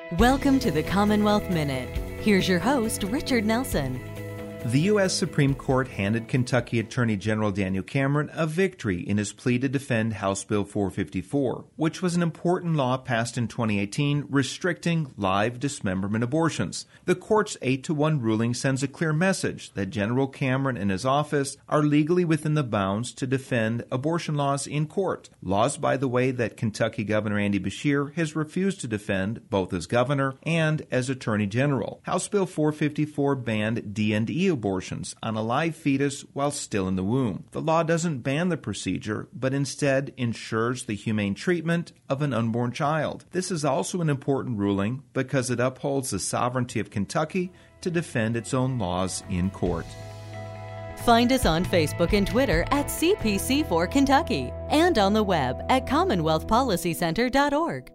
Welcome to the Commonwealth Minute. Here's your host, Richard Nelson. The U.S. Supreme Court handed Kentucky Attorney General Daniel Cameron a victory in his plea to defend House Bill 454, which was an important law passed in 2018 restricting live dismemberment abortions. The court's 8-1 ruling sends a clear message that General Cameron and his office are legally within the bounds to defend abortion laws in court. Laws, by the way, that Kentucky Governor Andy Beshear has refused to defend both as governor and as Attorney General. House Bill 454 banned D&E abortions on a live fetus while still in the womb. The law doesn't ban the procedure, but instead ensures the humane treatment of an unborn child. This is also an important ruling because it upholds the sovereignty of Kentucky to defend its own laws in court. Find us on Facebook and Twitter at CPC4 Kentucky and on the web at CommonwealthPolicyCenter.org.